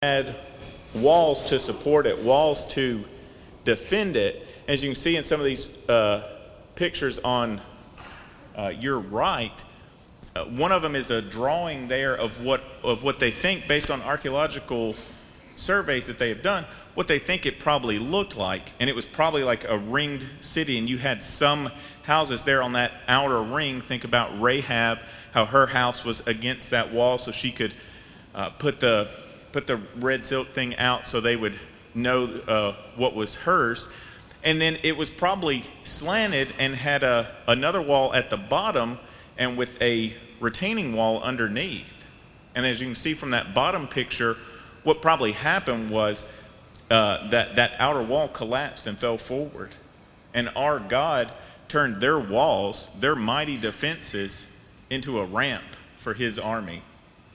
had walls to support it, walls to defend it. As you can see in some of these pictures on your right, one of them is a drawing there of what they think, based on archaeological surveys that they have done, what they think it probably looked like. And it was probably like a ringed city, and you had some houses there on that outer ring. Think about Rahab, how her house was against that wall, so she could put the red silk thing out so they would know what was hers. And then it was probably slanted and had another wall at the bottom and with a retaining wall underneath. And as you can see from that bottom picture, what probably happened was that outer wall collapsed and fell forward. And our God turned their walls, their mighty defenses, into a ramp for his army.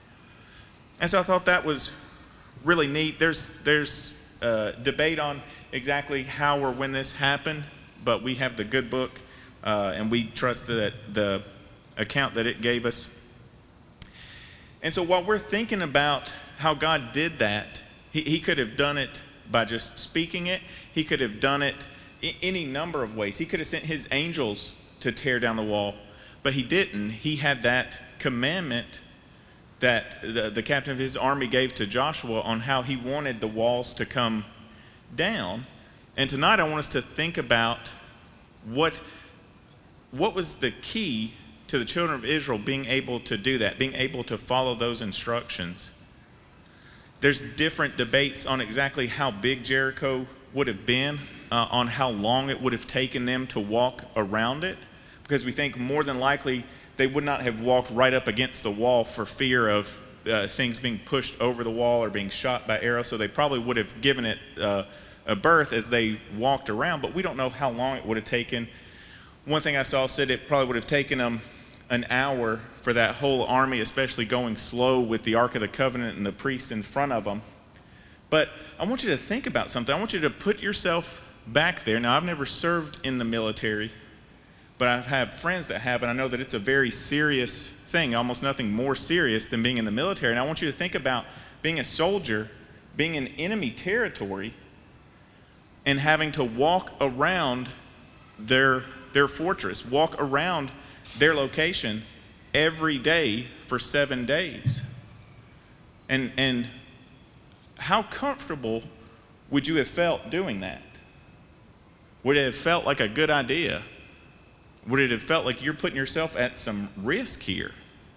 And so I thought that was really neat. There's debate on exactly how or when this happened, but we have the good book, and we trust that the account that it gave us. And so while we're thinking about how God did that, he could have done it by just speaking it. He could have done it any number of ways. He could have sent his angels to tear down the wall, but he didn't. He had that commandment that the captain of his army gave to Joshua on how he wanted the walls to come down. And tonight I want us to think about what was the key to the children of Israel being able to do that, being able to follow those instructions. There's different debates on exactly how big Jericho would have been, on how long it would have taken them to walk around it, because we think more than likely they would not have walked right up against the wall for fear of things being pushed over the wall or being shot by arrows. So they probably would have given it a berth as they walked around, but we don't know how long it would have taken. One thing I saw said it probably would have taken them an hour for that whole army, especially going slow with the Ark of the Covenant and the priests in front of them. But I want you to think about something. I want you to put yourself back there. Now, I've never served in the military, but I've had friends that have, and I know that it's a very serious thing, almost nothing more serious than being in the military. And I want you to think about being a soldier, being in enemy territory, and having to walk around their fortress, walk around their location every day for 7 days. And how comfortable would you have felt doing that? Would it have felt like a good idea? Would it have felt like you're putting yourself at some risk here?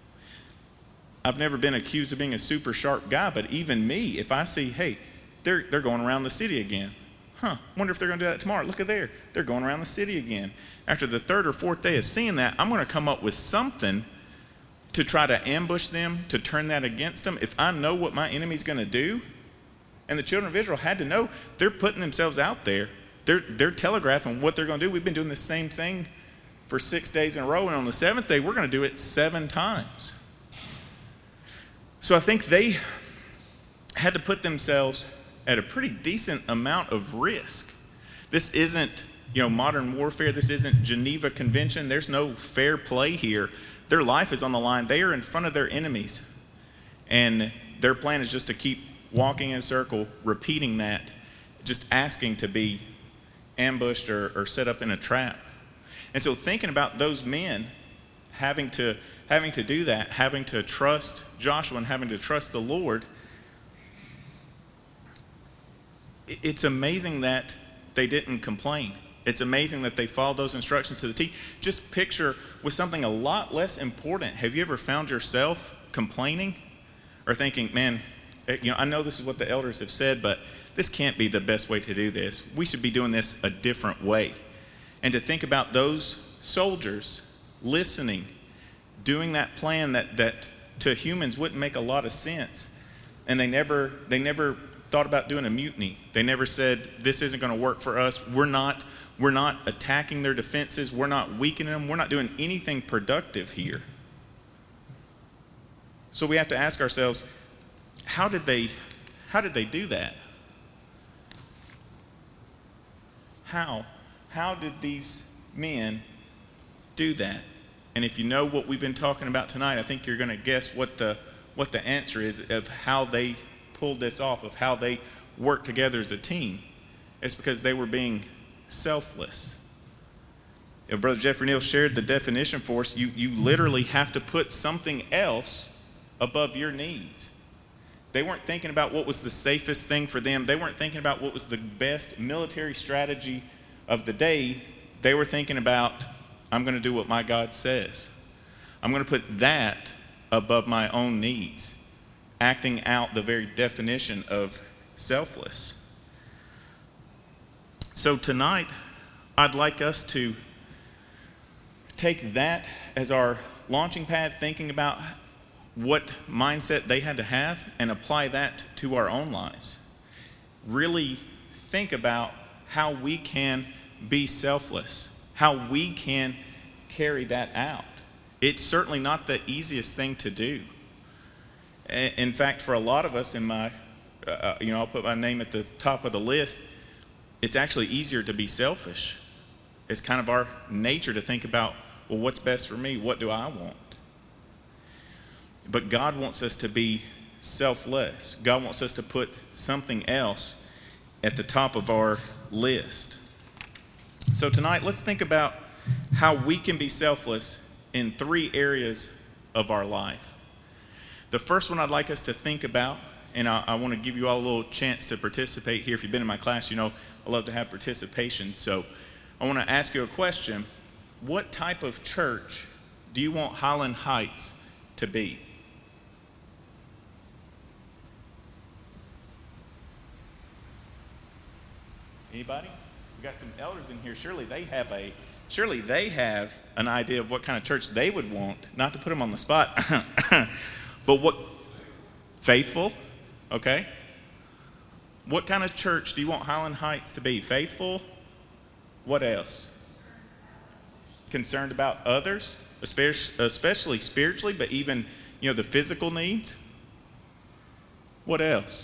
I've never been accused of being a super sharp guy, but even me, if I see, hey, they're going around the city again. Wonder if they're going to do that tomorrow. Look at there. They're going around the city again. After the third or fourth day of seeing that, I'm going to come up with something to try to ambush them, to turn that against them. If I know what my enemy's going to do, and the children of Israel had to know, they're putting themselves out there. They're telegraphing what they're going to do. We've been doing the same thing for 6 days in a row, and on the seventh day, we're going to do it 7 times. So I think they had to put themselves at a pretty decent amount of risk. This isn't, modern warfare. This isn't Geneva Convention. There's no fair play here. Their life is on the line. They are in front of their enemies, and their plan is just to keep walking in a circle, repeating that, just asking to be ambushed or set up in a trap. And so thinking about those men having to do that, having to trust Joshua and having to trust the Lord, it's amazing that they didn't complain. It's amazing that they followed those instructions to the T. Just picture with something a lot less important. Have you ever found yourself complaining or thinking, man, I know this is what the elders have said, but this can't be the best way to do this. We should be doing this a different way. And to think about those soldiers listening, doing that plan that to humans wouldn't make a lot of sense. And they never thought about doing a mutiny. They never said, this isn't going to work for us. We're not attacking their defenses. We're not weakening them. We're not doing anything productive here. So we have to ask ourselves, how did they do that? How did these men do that? And if you know what we've been talking about tonight, I think you're going to guess what the answer is of how they pulled this off of how they worked together as a team, it's because they were being selfless. Brother Jeffrey Neal shared the definition for us. You literally have to put something else above your needs. They weren't thinking about what was the safest thing for them. They weren't thinking about what was the best military strategy of the day. They were thinking about, I'm going to do what my God says. I'm going to put that above my own needs, acting out the very definition of selfless. So tonight, I'd like us to take that as our launching pad, thinking about what mindset they had to have and apply that to our own lives. Really think about how we can be selfless, how we can carry that out. It's certainly not the easiest thing to do. In fact, for a lot of us, I'll put my name at the top of the list, it's actually easier to be selfish. It's kind of our nature to think about, well, what's best for me? What do I want? But God wants us to be selfless. God wants us to put something else at the top of our list. So tonight, let's think about how we can be selfless in 3 areas of our life. The first one I'd like us to think about, and I want to give you all a little chance to participate here. If you've been in my class, you know I love to have participation. So I want to ask you a question. What type of church do you want Highland Heights to be? Anybody? We got some elders in here. Surely they have an idea of what kind of church they would want. Not to put them on the spot, but what? Faithful, okay. What kind of church do you want Highland Heights to be? Faithful. What else? Concerned about others, especially spiritually, but even the physical needs. What else?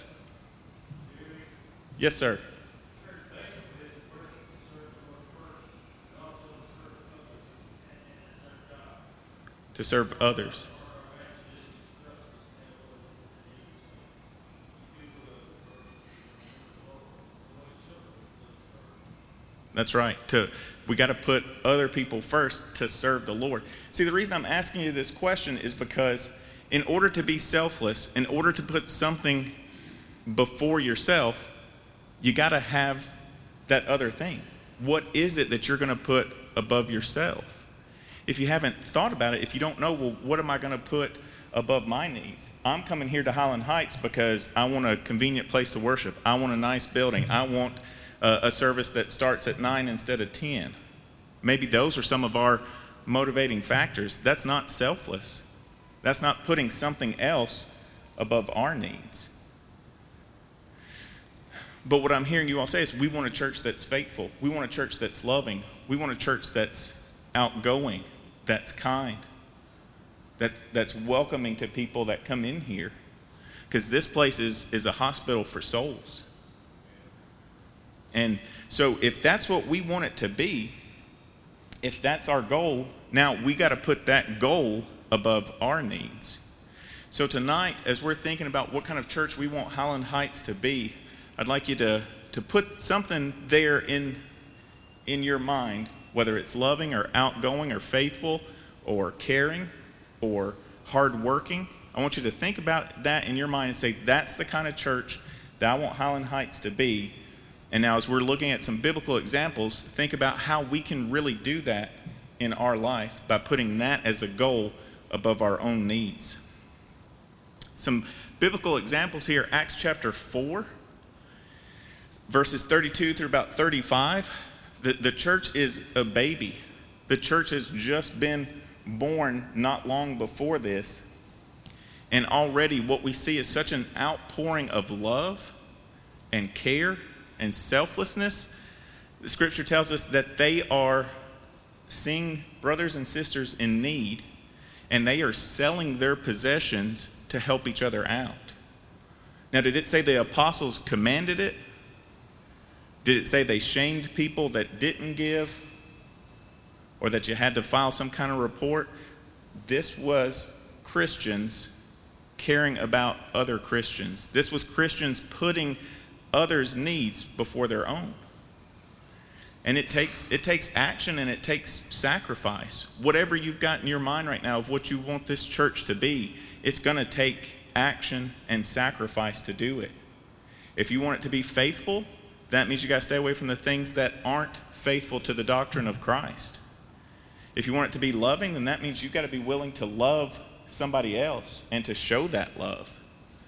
Yes, sir. To serve others. That's right. We got to put other people first to serve the Lord. See, the reason I'm asking you this question is because in order to be selfless, in order to put something before yourself, you got to have that other thing. What is it that you're going to put above yourself? If you haven't thought about it, if you don't know, well, what am I going to put above my needs? I'm coming here to Highland Heights because I want a convenient place to worship. I want a nice building. I want a service that starts at 9 instead of 10. Maybe those are some of our motivating factors. That's not selfless. That's not putting something else above our needs. But what I'm hearing you all say is we want a church that's faithful. We want a church that's loving. We want a church that's outgoing, that's kind, that's welcoming to people that come in here. Because this place is a hospital for souls. And so if that's what we want it to be, if that's our goal, now we got to put that goal above our needs. So tonight, as we're thinking about what kind of church we want Highland Heights to be, I'd like you to put something there in your mind, whether it's loving or outgoing or faithful or caring or hardworking. I want you to think about that in your mind and say, that's the kind of church that I want Highland Heights to be. And now as we're looking at some biblical examples, think about how we can really do that in our life by putting that as a goal above our own needs. Some biblical examples here, Acts chapter 4, verses 32 through about 35. The church is a baby. The church has just been born not long before this. And already what we see is such an outpouring of love and care and selflessness. The scripture tells us that they are seeing brothers and sisters in need, and they are selling their possessions to help each other out. Now, did it say the apostles commanded it? Did it say they shamed people that didn't give? Or that you had to file some kind of report? This was Christians caring about other Christians. This was Christians putting others' needs before their own. And it takes action and it takes sacrifice. Whatever you've got in your mind right now of what you want this church to be, it's going to take action and sacrifice to do it. If you want it to be faithful, that means you got to stay away from the things that aren't faithful to the doctrine of Christ. If you want it to be loving, then that means you've got to be willing to love somebody else and to show that love.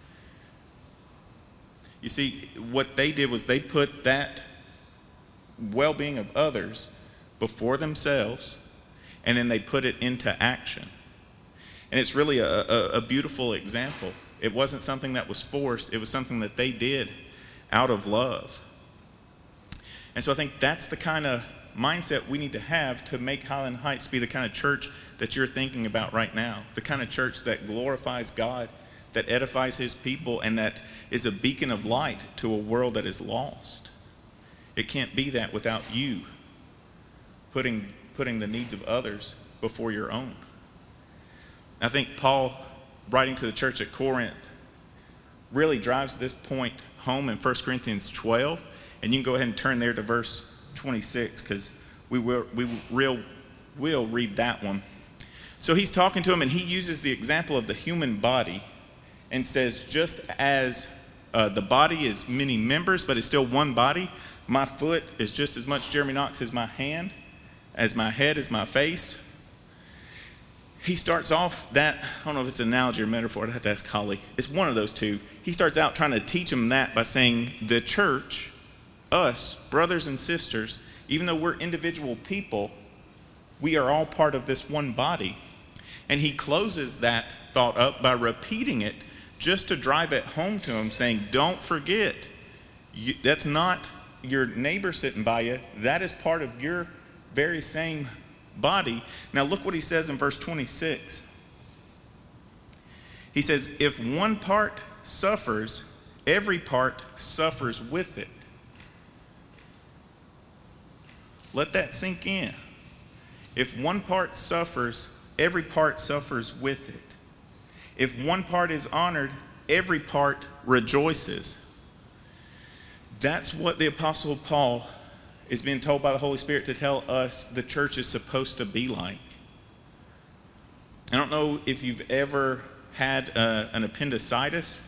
You see, what they did was they put that well-being of others before themselves, and then they put it into action. And it's really a beautiful example. It wasn't something that was forced. It was something that they did out of love. And so I think that's the kind of mindset we need to have to make Highland Heights be the kind of church that you're thinking about right now. The kind of church that glorifies God, that edifies his people, and that is a beacon of light to a world that is lost. It can't be that without you putting the needs of others before your own. I think Paul, writing to the church at Corinth, really drives this point home in 1 Corinthians 12. And you can go ahead and turn there to verse 26, because we will read that one. So he's talking to him, and he uses the example of the human body and says, just as the body is many members, but it's still one body, my foot is just as much Jeremy Knox as my hand, as my head, as my face. He starts off that, I don't know if it's an analogy or metaphor, I'd have to ask Holly. It's one of those two. He starts out trying to teach them that by saying the church, us, brothers and sisters, even though we're individual people, we are all part of this one body. And he closes that thought up by repeating it just to drive it home to him, saying, don't forget, that's not your neighbor sitting by you. That is part of your very same body. Now look what he says in verse 26. He says, if one part suffers, every part suffers with it. Let that sink in. If one part suffers, every part suffers with it. If one part is honored, every part rejoices. That's what the Apostle Paul is being told by the Holy Spirit to tell us the church is supposed to be like. I don't know if you've ever had an appendicitis.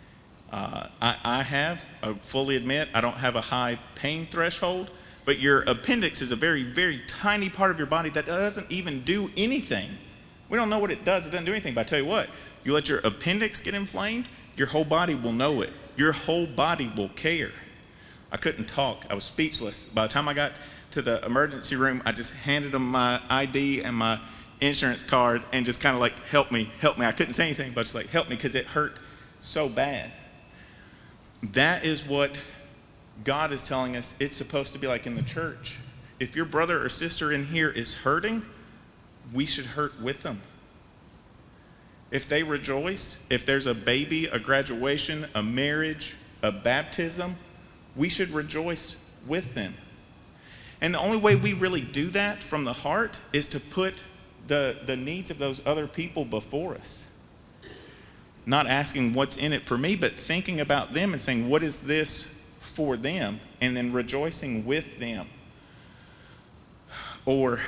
I have. I fully admit I don't have a high pain threshold, but your appendix is a very, very tiny part of your body that doesn't even do anything. We don't know what it does. It doesn't do anything. But I tell you what, you let your appendix get inflamed, your whole body will know it. Your whole body will care. I couldn't talk. I was speechless. By the time I got to the emergency room, I just handed them my ID and my insurance card and just kind of like, help me. I couldn't say anything, but just like, help me, because it hurt so bad. That is what God is telling us it's supposed to be like in the church. If your brother or sister in here is hurting, we should hurt with them. If they rejoice, if there's a baby, a graduation, a marriage, a baptism, we should rejoice with them. And the only way we really do that from the heart is to put the needs of those other people before us. Not asking what's in it for me, but thinking about them and saying, what is this for them? And then rejoicing with them. Or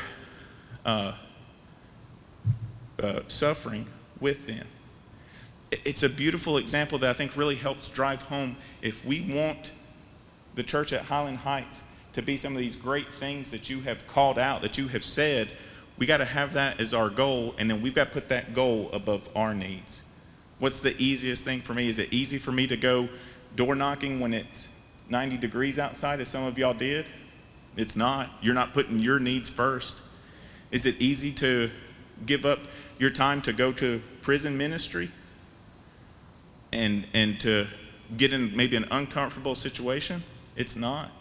suffering with them. It's a beautiful example that I think really helps drive home, if we want the church at Highland Heights to be some of these great things that you have called out, that you have said, we got to have that as our goal, and then we've got to put that goal above our needs. What's the easiest thing for me? Is it easy for me to go door knocking when it's 90 degrees outside, as some of y'all did? It's not. You're not putting your needs first. Is it easy to give up your time to go to prison ministry and to get in maybe an uncomfortable situation? It's not.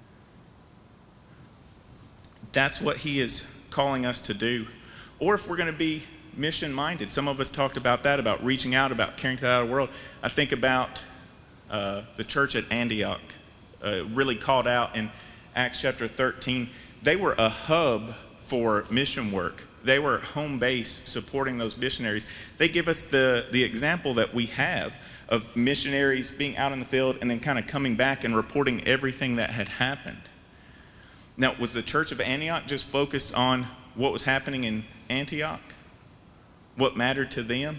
That's what he is calling us to do. Or if we're going to be mission-minded, some of us talked about that, about reaching out, about caring to the outer world. I think about the church at Antioch, really called out in Acts chapter 13. They were a hub for mission work. home base supporting those missionaries. They give us the example that we have of missionaries being out in the field and then kind of coming back and reporting everything that had happened. Now, was the church of Antioch just focused on what was happening in Antioch? What mattered to them?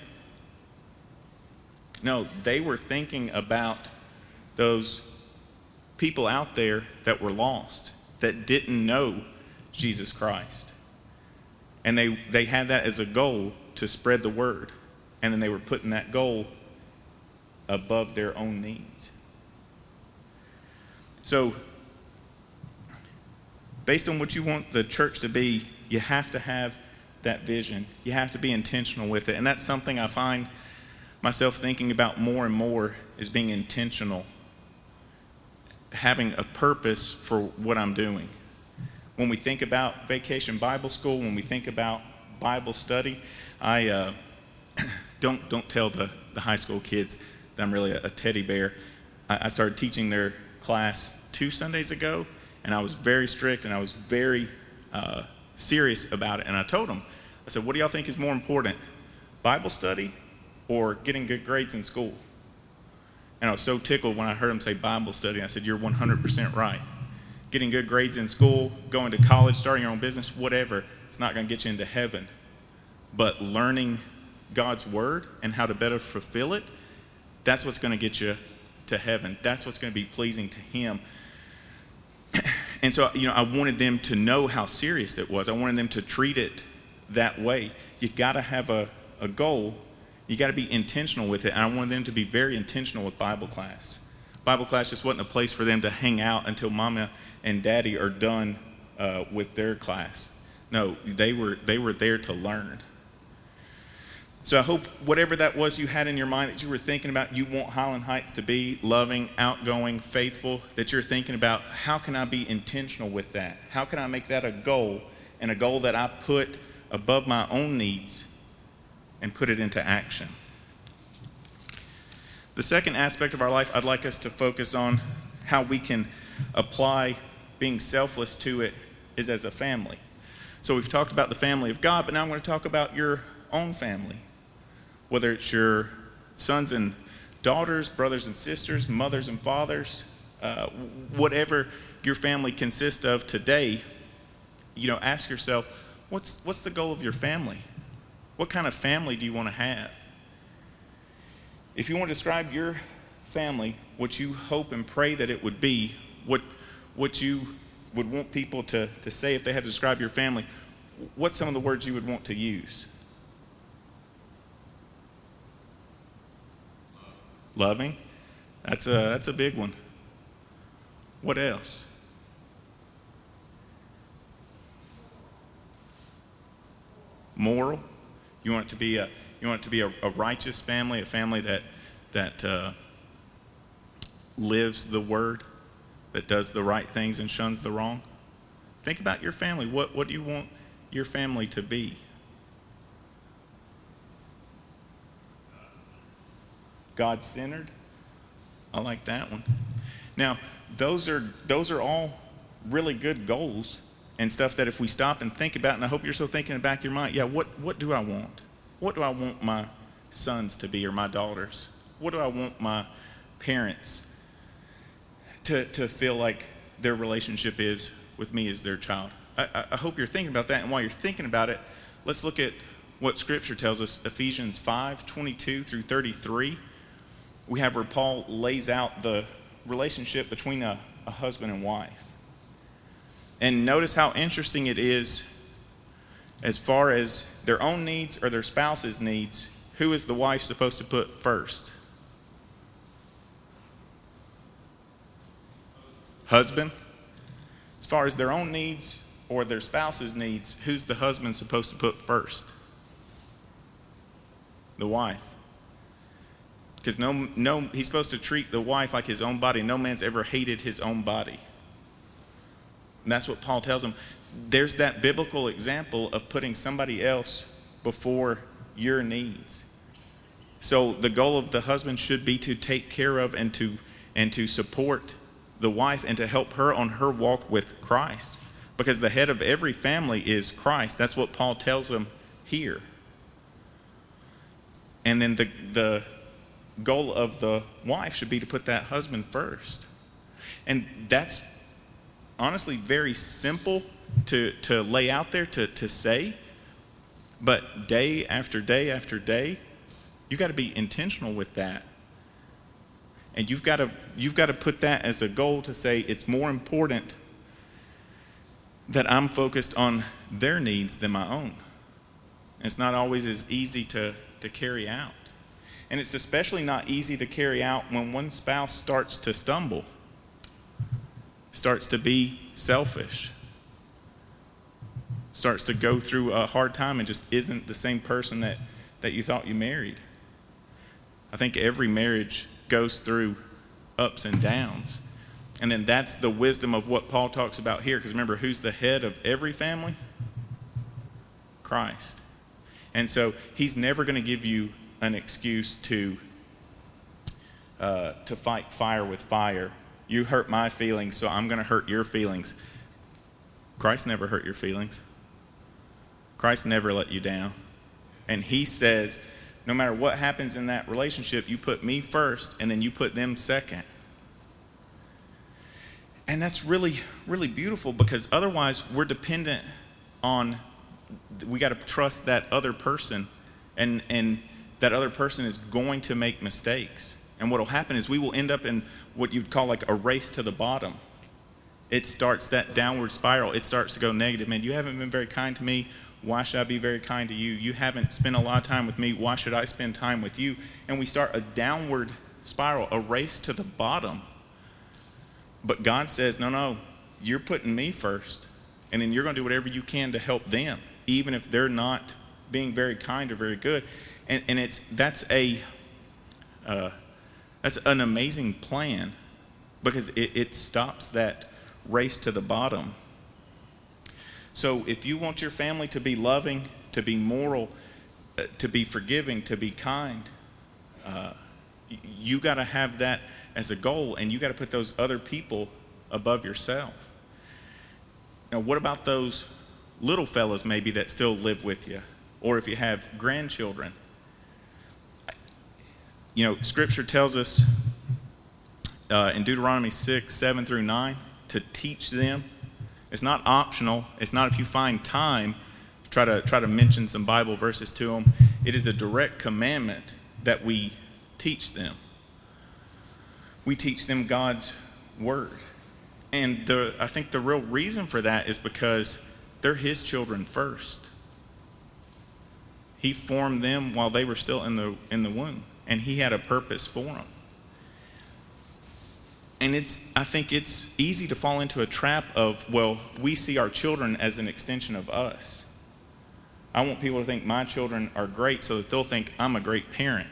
No, they were thinking about those people out there that were lost, that didn't know Jesus Christ. And they had that as a goal to spread the word. And then they were putting that goal above their own needs. So, based on what you want the church to be, you have to have that vision. You have to be intentional with it. And that's something I find myself thinking about more and more, is being intentional, having a purpose for what I'm doing. When we think about Vacation Bible School, when we think about Bible study, I don't tell the high school kids that I'm really a teddy bear. I started teaching their class 2 Sundays ago, and I was very strict and I was very serious about it. And I told them, I said, what do y'all think is more important, Bible study or getting good grades in school? And I was so tickled when I heard them say Bible study. I said, you're 100% right. Getting good grades in school, going to college, starting your own business, whatever, it's not going to get you into heaven. But learning God's word and how to better fulfill it, that's what's going to get you to heaven. That's what's going to be pleasing to Him. And so, I wanted them to know how serious it was. I wanted them to treat it that way. You got to have a goal. You got to be intentional with it. And I wanted them to be very intentional with Bible class. Bible class just wasn't a place for them to hang out until Mama and Daddy are done with their class. No, they were there to learn. So I hope whatever that was you had in your mind that you were thinking about, you want Highland Heights to be loving, outgoing, faithful, that you're thinking about, how can I be intentional with that? How can I make that a goal, and a goal that I put above my own needs and put it into action? The second aspect of our life I'd like us to focus on, how we can apply being selfless to it, is as a family. So we've talked about the family of God, but now I'm going to talk about your own family. Whether it's your sons and daughters, brothers and sisters, mothers and fathers, whatever your family consists of today, ask yourself, what's the goal of your family? What kind of family do you want to have? If you want to describe your family, what you hope and pray that it would be, what you would want people to say if they had to describe your family, what's some of the words you would want to use? Loving. That's a big one. What else? Moral. You want it to be a righteous family, a family that lives the word, that does the right things and shuns the wrong. Think about your family. What do you want your family to be? God-centered. I like that one. Now, those are all really good goals and stuff that if we stop and think about, and I hope you're still thinking in the back of your mind, what do I want? What do I want my sons to be, or my daughters? What do I want my parents to feel like their relationship is with me as their child? I hope you're thinking about that, and while you're thinking about it, let's look at what Scripture tells us. Ephesians 5:22 through 33. We have where Paul lays out the relationship between a husband and wife. And notice how interesting it is as far as their own needs or their spouse's needs. Who is the wife supposed to put first? Husband. As far as their own needs or their spouse's needs, who's the husband supposed to put first? The wife. Because he's supposed to treat the wife like his own body. No man's ever hated his own body. And that's what Paul tells him. There's that biblical example of putting somebody else before your needs. So the goal of the husband should be to take care of and to support the wife and to help her on her walk with Christ. because the head of every family is Christ. That's what Paul tells them here. And then the goal of the wife should be to put that husband first. And that's honestly very simple to lay out there, to say. But day after day after day, you got to be intentional with that. And you've got to put that as a goal to say it's more important that I'm focused on their needs than my own. It's not always as easy to carry out. And it's especially not easy to carry out when one spouse starts to stumble, starts to be selfish, starts to go through a hard time and just isn't the same person that you thought you married. I think every marriage goes through ups and downs. And then that's the wisdom of what Paul talks about here. Because remember, who's the head of every family? Christ. And so he's never going to give you an excuse to fight fire with fire. You hurt my feelings, so I'm going to hurt your feelings. Christ never hurt your feelings. Christ never let you down. And he says, no matter what happens in that relationship, you put me first, and then you put them second. And that's really, really beautiful, because otherwise we're dependent on, we got to trust that other person, and that other person is going to make mistakes. And what will happen is we will end up in what you'd call like a race to the bottom. It starts that downward spiral. It starts to go negative. Man, you haven't been very kind to me. Why should I be very kind to you? You haven't spent a lot of time with me. Why should I spend time with you? And we start a downward spiral, a race to the bottom. But God says, no, you're putting me first. And then you're going to do whatever you can to help them, even if they're not being very kind or very good. And that's an amazing plan, because it stops that race to the bottom. So if you want your family to be loving, to be moral, to be forgiving, to be kind, you got to have that as a goal, and you got to put those other people above yourself. Now, what about those little fellas maybe that still live with you? Or if you have grandchildren? You know, Scripture tells us in Deuteronomy 6, 7 through 9 to teach them. It's not optional. It's not if you find time try to mention some Bible verses to them. It is a direct commandment that we teach them. We teach them God's word. And I think the real reason for that is because they're his children first. He formed them while they were still in the womb, and he had a purpose for them. And I think it's easy to fall into a trap of, well, we see our children as an extension of us. I want people to think my children are great so that they'll think I'm a great parent.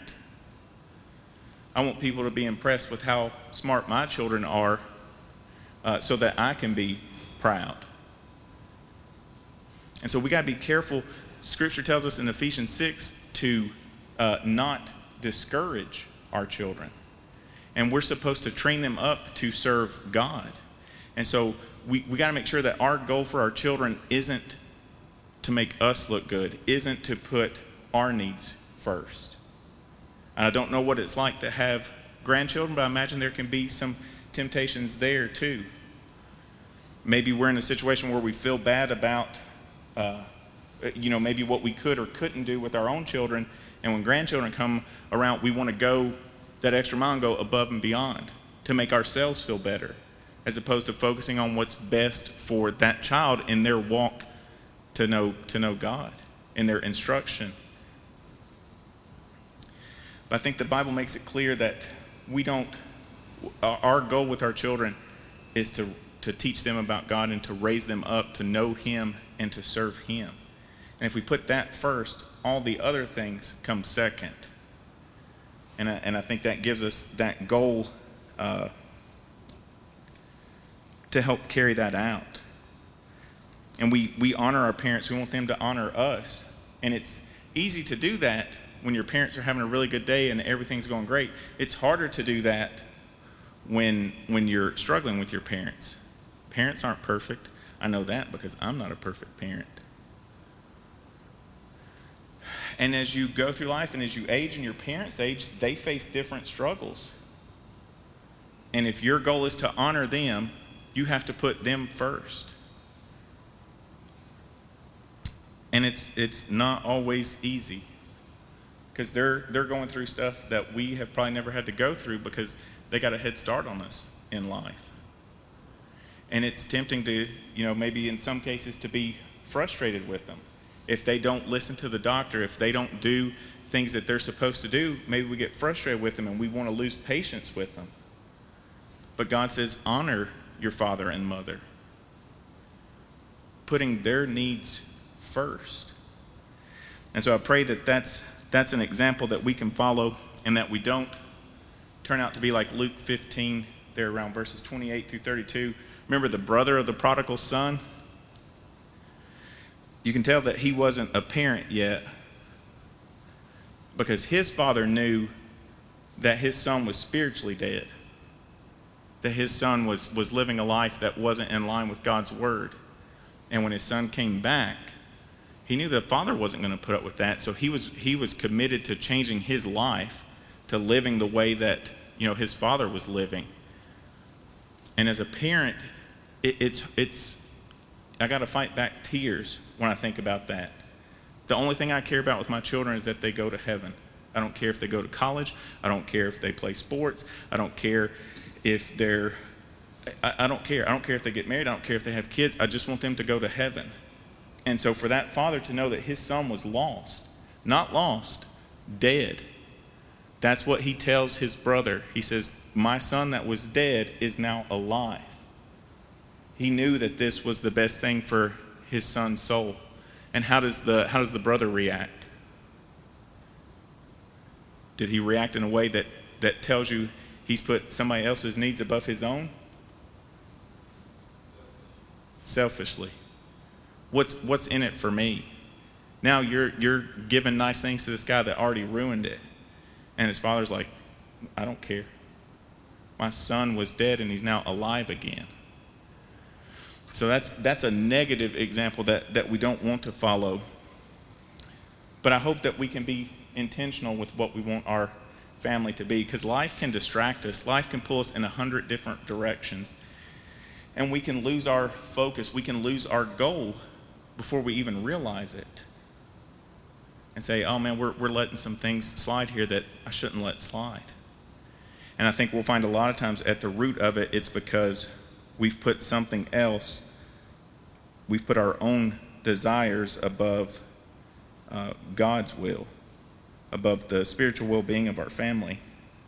I want people to be impressed with how smart my children are so that I can be proud. And so we got to be careful. Scripture tells us in Ephesians 6 to not discourage our children. And we're supposed to train them up to serve God. And so we got to make sure that our goal for our children isn't to make us look good, isn't to put our needs first. And I don't know what it's like to have grandchildren, but I imagine there can be some temptations there too. Maybe we're in a situation where we feel bad about, maybe what we could or couldn't do with our own children. And when grandchildren come around, we want to go that extra mile and go above and beyond to make ourselves feel better, as opposed to focusing on what's best for that child in their walk to know God, in their instruction. But I think the Bible makes it clear that our goal with our children is to teach them about God and to raise them up to know him and to serve him. And if we put that first, all the other things come second. And I think that gives us that goal to help carry that out. And we honor our parents. We want them to honor us. And it's easy to do that when your parents are having a really good day and everything's going great. It's harder to do that when you're struggling with your parents. Parents aren't perfect. I know that because I'm not a perfect parent. And as you go through life and as you age and your parents age, they face different struggles. And if your goal is to honor them, you have to put them first. And it's not always easy, because they're going through stuff that we have probably never had to go through because they got a head start on us in life. And it's tempting to, maybe in some cases to be frustrated with them. If they don't listen to the doctor, if they don't do things that they're supposed to do, maybe we get frustrated with them and we want to lose patience with them. But God says, honor your father and mother, putting their needs first. And so I pray that that's an example that we can follow, and that we don't turn out to be like Luke 15, there around verses 28 through 32. Remember the brother of the prodigal son? You can tell that he wasn't a parent yet because his father knew that his son was spiritually dead, that his son was living a life that wasn't in line with God's word. And when his son came back, he knew the father wasn't going to put up with that, so he was committed to changing his life, to living the way that his father was living. And as a parent, it's I got to fight back tears when I think about that. The only thing I care about with my children is that they go to heaven. I don't care if they go to college. I don't care if they play sports. I don't care if I don't care. I don't care if they get married. I don't care if they have kids. I just want them to go to heaven. And so for that father to know that his son was lost, not lost, dead, that's what he tells his brother. He says, my son that was dead is now alive. He knew that this was the best thing for his son's soul. And how does the brother react? Did he react in a way that tells you he's put somebody else's needs above his own? Selfishly. What's in it for me? Now you're giving nice things to this guy that already ruined it. And his father's like, I don't care. My son was dead and he's now alive again. So that's a negative example that we don't want to follow. But I hope that we can be intentional with what we want our family to be, because life can distract us. Life can pull us in 100 different directions. And we can lose our focus. We can lose our goal before we even realize it. And say, oh man, we're letting some things slide here that I shouldn't let slide. And I think we'll find a lot of times at the root of it, it's because we've put something else, we've put our own desires above God's will, above the spiritual well-being of our family.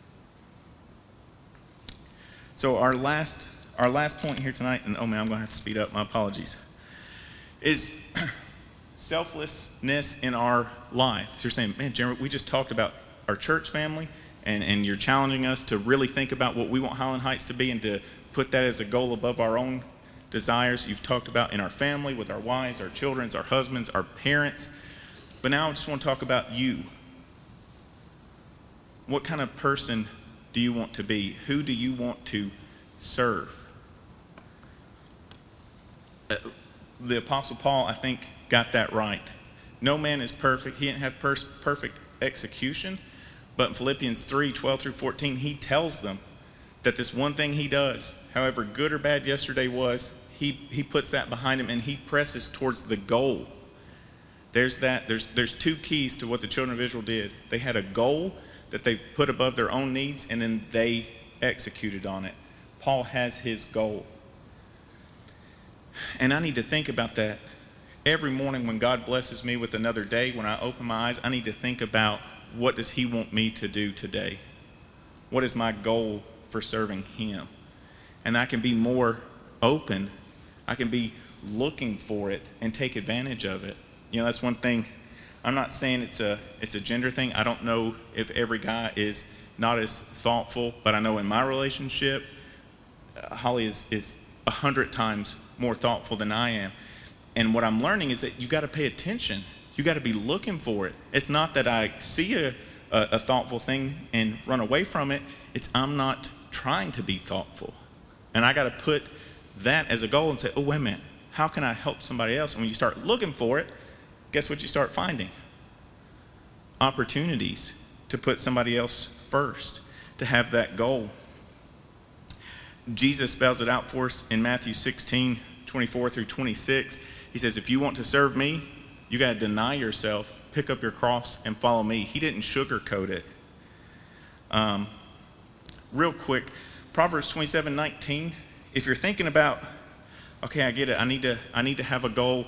So our last point here tonight, and oh man, I'm going to have to speed up, my apologies, is selflessness in our lives. So you're saying, man, Jeremy, we just talked about our church family, and you're challenging us to really think about what we want Highland Heights to be and to put that as a goal above our own desires. You've talked about in our family, with our wives, our children, our husbands, our parents. But now I just want to talk about you. What kind of person do you want to be? Who do you want to serve? The Apostle Paul, I think, got that right. No man is perfect. He didn't have perfect execution. But in Philippians 3:12 through 14, he tells them that this one thing he does, however good or bad yesterday was, he puts that behind him and he presses towards the goal. There's two keys to what the children of Israel did. They had a goal that they put above their own needs, and then they executed on it. Paul has his goal. And I need to think about that. Every morning when God blesses me with another day, when I open my eyes, I need to think about, what does he want me to do today? What is my goal for serving him? And I can be more open. I can be looking for it and take advantage of it. That's one thing. I'm not saying it's a gender thing. I don't know if every guy is not as thoughtful, but I know in my relationship, Holly is 100 times more thoughtful than I am. And what I'm learning is that you got to pay attention. You got to be looking for it. It's not that I see a thoughtful thing and run away from it. It's I'm not trying to be thoughtful. And I got to put that as a goal and say, oh, wait a minute. how can I help somebody else? And when you start looking for it, guess what you start finding? Opportunities to put somebody else first, to have that goal. Jesus spells it out for us in Matthew 16:24 through 26. He says, if you want to serve me, you got to deny yourself, pick up your cross, and follow me. He didn't sugarcoat it. Real quick, Proverbs 27:19. If you're thinking about, okay, I get it. I need to have a goal.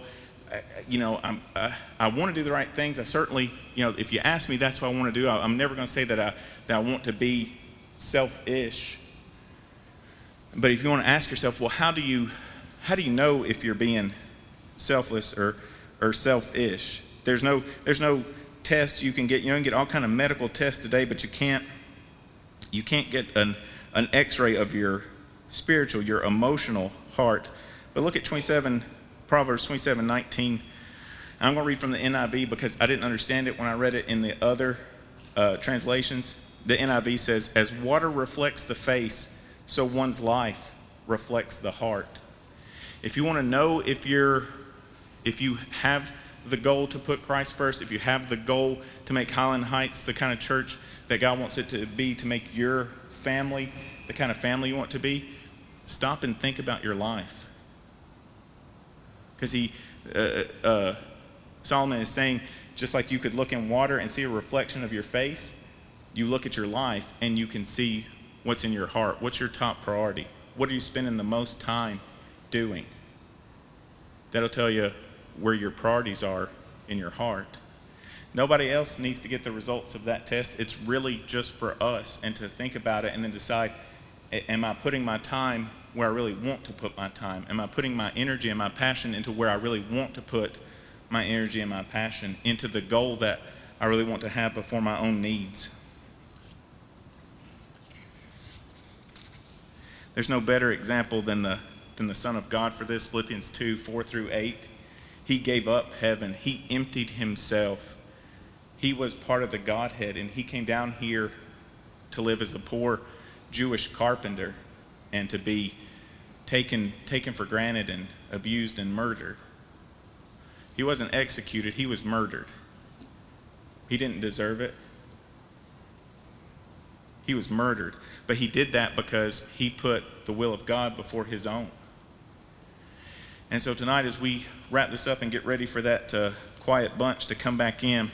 I want to do the right things. I certainly, if you ask me, that's what I want to do. I'm never going to say that I want to be selfish. But if you want to ask yourself, well, how do you know if you're being selfless or selfish? There's no test you can get. You can get all kind of medical tests today, but you can't get an X-ray of your spiritual, your emotional heart. But look at Proverbs 27:19. I'm going to read from the NIV because I didn't understand it when I read it in the other translations. The NIV says, as water reflects the face, so one's life reflects the heart. If you want to know if you have the goal to put Christ first, if you have the goal to make Highland Heights the kind of church that God wants it to be, to make your family the kind of family you want to be, stop and think about your life. Because Solomon is saying, just like you could look in water and see a reflection of your face, you look at your life and you can see what's in your heart. What's your top priority? What are you spending the most time doing? That'll tell you where your priorities are in your heart. Nobody else needs to get the results of that test. It's really just for us, and to think about it and then decide, am I putting my time where I really want to put my time? Am I putting my energy and my passion into where I really want to put my energy and my passion, into the goal that I really want to have before my own needs? There's no better example than the Son of God for this. Philippians 2:4 through 8. He gave up heaven. He emptied himself. He was part of the Godhead, and he came down here to live as a poor Jewish carpenter and to be taken for granted and abused and murdered. He wasn't executed. He was murdered. He didn't deserve it. He was murdered. But he did that because he put the will of God before his own. And so tonight, as we wrap this up and get ready for that quiet bunch to come back in,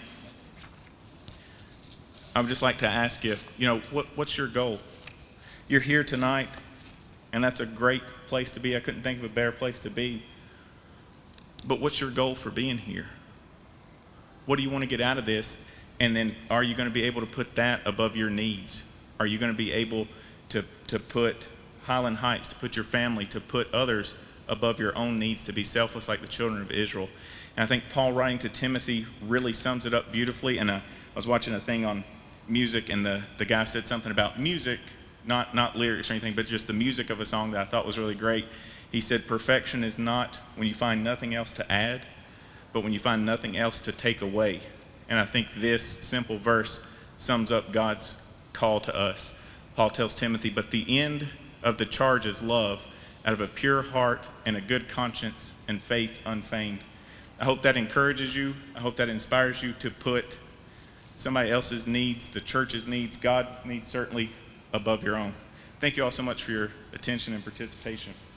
I would just like to ask you, what's your goal? You're here tonight, and that's a great place to be. I couldn't think of a better place to be. But what's your goal for being here? What do you want to get out of this? And then are you going to be able to put that above your needs? Are you going to be able to put Highland Heights, to put your family, to put others above your own needs, to be selfless like the children of Israel? And I think Paul writing to Timothy really sums it up beautifully. And I was watching a thing on music, and the guy said something about music, not lyrics or anything, but just the music of a song that I thought was really great. He said, perfection is not when you find nothing else to add, but when you find nothing else to take away. And I think this simple verse sums up God's call to us. Paul tells Timothy, but the end of the charge is love, out of a pure heart and a good conscience and faith unfeigned. I hope that encourages you. I hope that inspires you to put somebody else's needs, the church's needs, God's needs certainly, above your own. Thank you all so much for your attention and participation.